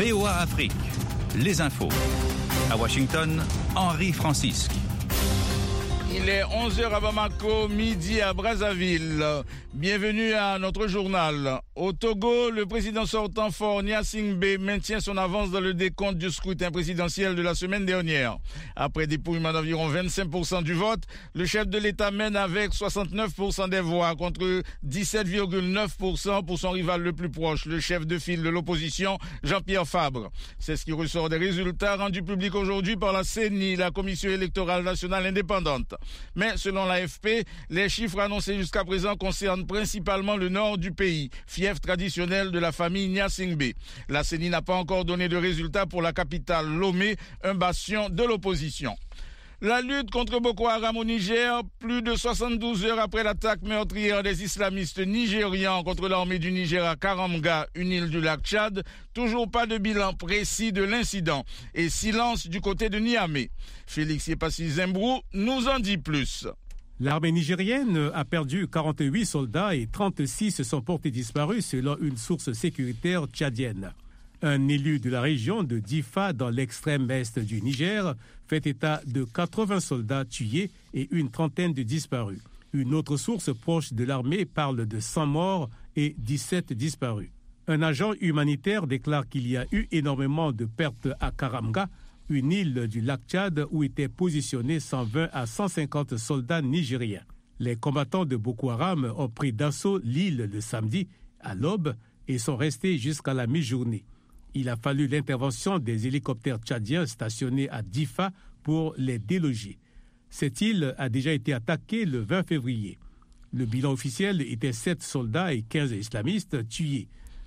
VOA Afrique, les infos. À Washington, Henri Francisque. Il est 11h à Bamako, midi à Brazzaville. Bienvenue à notre journal. Au Togo, le président sortant Faure Gnassingbé maintient son avance dans le décompte du scrutin présidentiel de la semaine dernière. Après dépouillement d'environ 25% du vote, le chef de l'État mène avec 69% des voix contre 17,9% pour son rival le plus proche, le chef de file de l'opposition, Jean-Pierre Fabre. C'est ce qui ressort des résultats rendus publics aujourd'hui par la CENI, la Commission électorale nationale indépendante. Mais selon l'AFP, les chiffres annoncés jusqu'à présent concernent principalement le nord du pays, fief traditionnel de la famille Gnassingbé. La CENI n'a pas encore donné de résultats pour la capitale Lomé, un bastion de l'opposition. La lutte contre Boko Haram au Niger, plus de 72 heures après l'attaque meurtrière des islamistes nigérians contre l'armée du Niger à Karamga, une île du lac Tchad, toujours pas de bilan précis de l'incident et silence du côté de Niamey. Félix Yepassi Zembrou nous en dit plus. L'armée nigérienne a perdu 48 soldats et 36 sont portés disparus selon une source sécuritaire tchadienne. Un élu de la région de Difa, dans l'extrême est du Niger, fait état de 80 soldats tués et une trentaine de disparus. Une autre source proche de l'armée parle de 100 morts et 17 disparus. Un agent humanitaire déclare qu'il y a eu énormément de pertes à Karamga, une île du lac Tchad où étaient positionnés 120 à 150 soldats nigériens. Les combattants de Boko Haram ont pris d'assaut l'île le samedi à l'aube et sont restés jusqu'à la mi-journée. Il a fallu l'intervention des hélicoptères tchadiens stationnés à Difa pour les déloger. Cette île a déjà été attaquée le 20 février. Le bilan officiel était 7 soldats et 15 islamistes tués.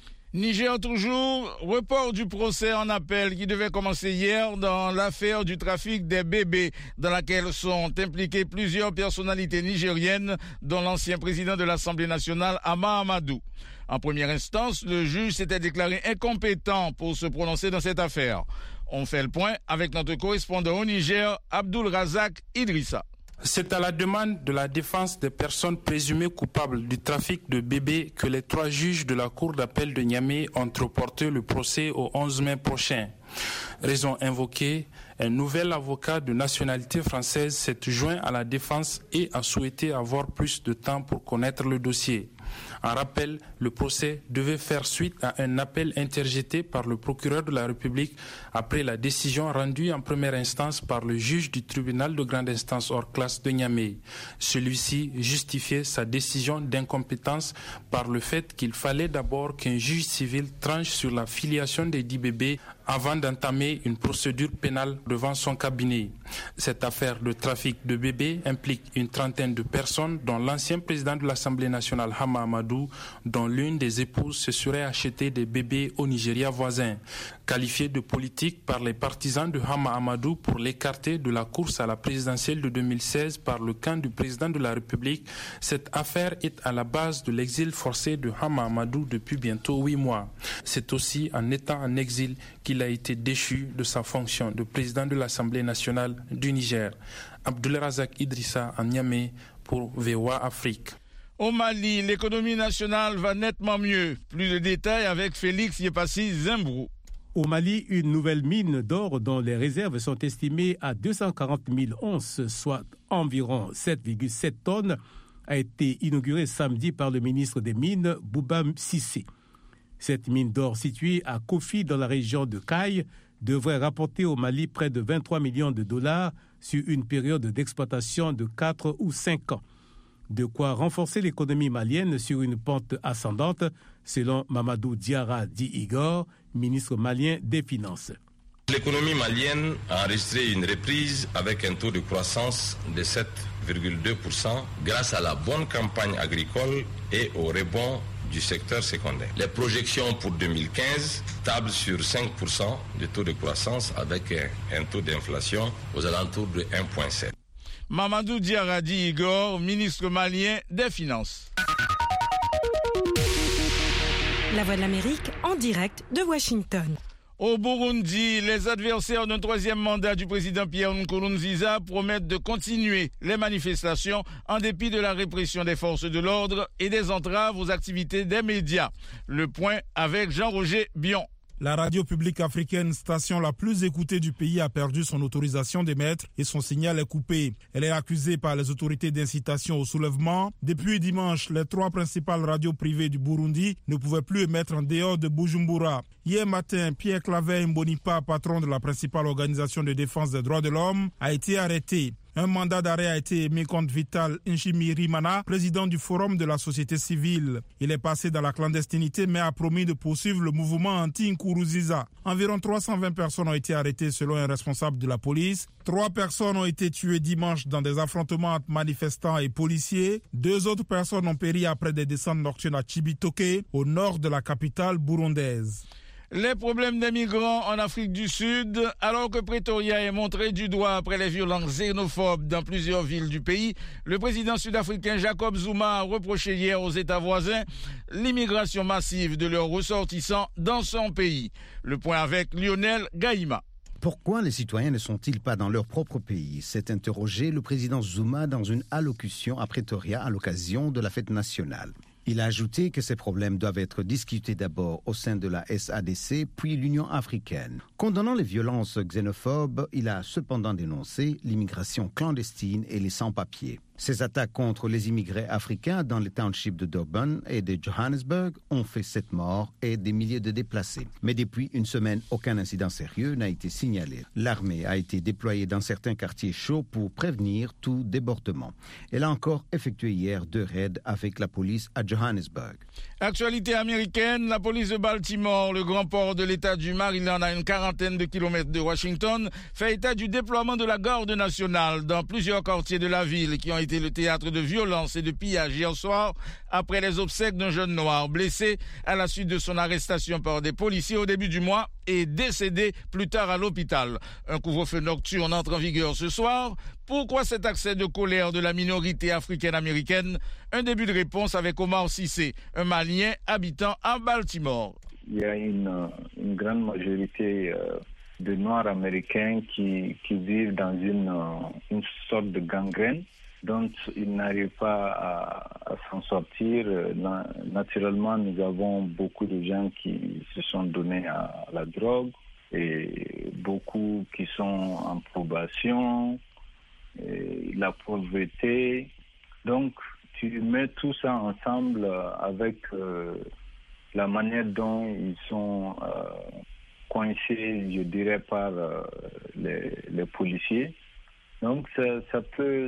Niger toujours, report du procès en appel qui devait commencer hier dans l'affaire du trafic des bébés dans laquelle sont impliquées plusieurs personnalités nigériennes dont l'ancien président de l'Assemblée nationale, Hama Amadou. En première instance, le juge s'était déclaré incompétent pour se prononcer dans cette affaire. On fait le point avec notre correspondant au Niger, Abdul Razak Idrissa. C'est à la demande de la défense des personnes présumées coupables du trafic de bébés que les 3 juges de la Cour d'appel de Niamey ont reporté le procès au 11 mai prochain. Raison invoquée, un nouvel avocat de nationalité française s'est joint à la défense et a souhaité avoir plus de temps pour connaître le dossier. En rappel, le procès devait faire suite à un appel interjeté par le procureur de la République après la décision rendue en première instance par le juge du tribunal de grande instance hors classe de Niamey. Celui-ci justifiait sa décision d'incompétence par le fait qu'il fallait d'abord qu'un juge civil tranche sur la filiation des 10 bébés avant d'entamer une procédure pénale devant son cabinet. Cette affaire de trafic de bébés implique une trentaine de personnes, dont l'ancien président de l'Assemblée nationale, Hama Amadou, dont l'une des épouses se serait acheté des bébés au Nigeria voisin. Qualifié de politique par les partisans de Hama Amadou pour l'écarter de la course à la présidentielle de 2016 par le camp du président de la République, cette affaire est à la base de l'exil forcé de Hama Amadou depuis bientôt 8 mois. C'est aussi en étant en exil qu'il a été déchu de sa fonction de président de l'Assemblée nationale du Niger. Abdul Razak Idrissa en Niamey pour VOA Afrique. Au Mali, l'économie nationale va nettement mieux. Plus de détails avec Félix Yepassi Zembrou. Au Mali, une nouvelle mine d'or dont les réserves sont estimées à 240 000 onces, soit environ 7,7 tonnes, a été inaugurée samedi par le ministre des Mines, Bouba Cissé. Cette mine d'or située à Kofi dans la région de Kaye devrait rapporter au Mali près de 23 millions de dollars sur une période d'exploitation de 4 ou 5 ans. De quoi renforcer l'économie malienne sur une pente ascendante, selon Mamadou Diarra Di Igor, ministre malien des Finances. L'économie malienne a enregistré une reprise avec un taux de croissance de 7,2% grâce à la bonne campagne agricole et au rebond du secteur secondaire. Les projections pour 2015 tablent sur 5% de taux de croissance avec un taux d'inflation aux alentours de 1,7%. Mamadou Diarra Di Igor, ministre malien des Finances. La Voix de l'Amérique en direct de Washington. Au Burundi, les adversaires d'un 3e mandat du président Pierre Nkurunziza promettent de continuer les manifestations en dépit de la répression des forces de l'ordre et des entraves aux activités des médias. Le point avec Jean-Roger Bion. La radio publique africaine, station la plus écoutée du pays, a perdu son autorisation d'émettre et son signal est coupé. Elle est accusée par les autorités d'incitation au soulèvement. Depuis dimanche, les 3 principales radios privées du Burundi ne pouvaient plus émettre en dehors de Bujumbura. Hier matin, Pierre Claver Mbonipa, patron de la principale organisation de défense des droits de l'homme, a été arrêté. Un mandat d'arrêt a été émis contre Vital Nshimirimana, président du Forum de la société civile. Il est passé dans la clandestinité mais a promis de poursuivre le mouvement anti-Nkuruziza. Environ 320 personnes ont été arrêtées selon un responsable de la police. 3 personnes ont été tuées dimanche dans des affrontements entre manifestants et policiers. 2 autres personnes ont péri après des descentes nocturnes à Cibitoke, au nord de la capitale burundaise. Les problèmes des migrants en Afrique du Sud, alors que Pretoria est montré du doigt après les violences xénophobes dans plusieurs villes du pays, le président sud-africain Jacob Zuma a reproché hier aux États voisins l'immigration massive de leurs ressortissants dans son pays. Le point avec Lionel Gaïma. Pourquoi les citoyens ne sont-ils pas dans leur propre pays? S'est interrogé le président Zuma dans une allocution à Pretoria à l'occasion de la fête nationale. Il a ajouté que ces problèmes doivent être discutés d'abord au sein de la SADC, puis l'Union africaine. Condamnant les violences xénophobes, il a cependant dénoncé l'immigration clandestine et les sans-papiers. Ces attaques contre les immigrés africains dans les townships de Durban et de Johannesburg ont fait 7 morts et des milliers de déplacés. Mais depuis une semaine, aucun incident sérieux n'a été signalé. L'armée a été déployée dans certains quartiers chauds pour prévenir tout débordement. Elle a encore effectué hier 2 raids avec la police à Johannesburg. Actualité américaine, la police de Baltimore, le grand port de l'État du Maryland à une 40aine de kilomètres de Washington, fait état du déploiement de la garde nationale dans plusieurs quartiers de la ville qui ont été le théâtre de violences et de pillages hier soir après les obsèques d'un jeune noir blessé à la suite de son arrestation par des policiers au début du mois et décédé plus tard à l'hôpital. Un couvre-feu nocturne entre en vigueur ce soir. Pourquoi cet accès de colère de la minorité africaine-américaine? Un début de réponse avec Omar Cissé, un Malien habitant à Baltimore. Il y a une grande majorité de Noirs américains qui vivent dans une sorte de gangrène dont ils n'arrivent pas à s'en sortir. Naturellement, nous avons beaucoup de gens qui se sont donnés à la drogue et beaucoup qui sont en probation, et la pauvreté. Donc, tu mets tout ça ensemble avec la manière dont ils sont coincés, je dirais, par les policiers. Donc, ça peut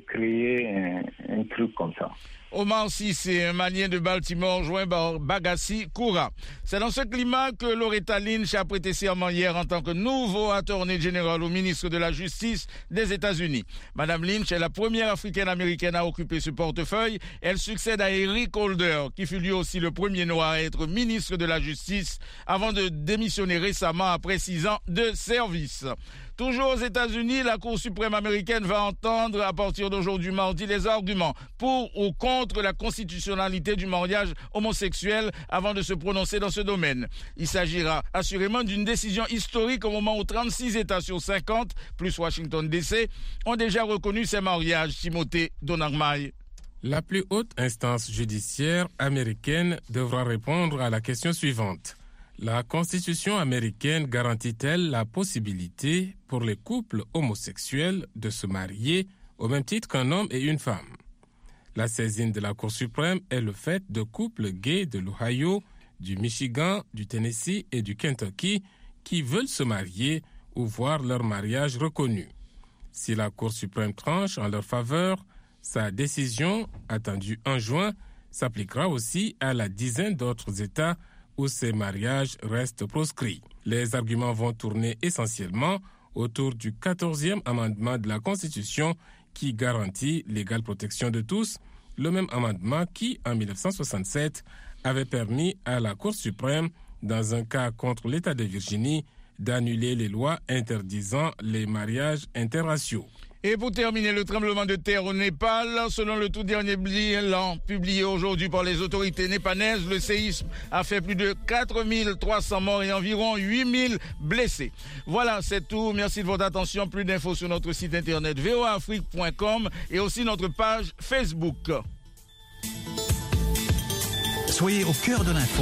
créer un truc comme ça. Omar Cissé, un Malien de Baltimore, joint par Bagassi Koura. C'est dans ce climat que Loretta Lynch a prêté serment hier en tant que nouveau attorney général au ministre de la Justice des États-Unis. Madame Lynch est la première africaine-américaine à occuper ce portefeuille. Elle succède à Eric Holder, qui fut lui aussi le premier noir à être ministre de la Justice avant de démissionner récemment après 6 ans de service. Toujours aux États-Unis, la Cour suprême américaine va entendre à partir d'aujourd'hui mardi les arguments pour ou contre la constitutionnalité du mariage homosexuel avant de se prononcer dans ce domaine. Il s'agira assurément d'une décision historique au moment où 36 États sur 50, plus Washington DC, ont déjà reconnu ces mariages. Timothée Donarmaï. La plus haute instance judiciaire américaine devra répondre à la question suivante. La Constitution américaine garantit-elle la possibilité pour les couples homosexuels de se marier au même titre qu'un homme et une femme? La saisine de la Cour suprême est le fait de couples gays de l'Ohio, du Michigan, du Tennessee et du Kentucky qui veulent se marier ou voir leur mariage reconnu. Si la Cour suprême tranche en leur faveur, sa décision, attendue en juin, s'appliquera aussi à la dizaine d'autres États où ces mariages restent proscrits. Les arguments vont tourner essentiellement autour du 14e amendement de la Constitution qui garantit l'égale protection de tous, le même amendement qui, en 1967, avait permis à la Cour suprême, dans un cas contre l'État de Virginie, d'annuler les lois interdisant les mariages interraciaux. Et pour terminer, le tremblement de terre au Népal, selon le tout dernier bilan publié aujourd'hui par les autorités népalaises, le séisme a fait plus de 4300 morts et environ 8000 blessés. Voilà, c'est tout. Merci de votre attention. Plus d'infos sur notre site internet voaafrique.com et aussi notre page Facebook. Soyez au cœur de l'info.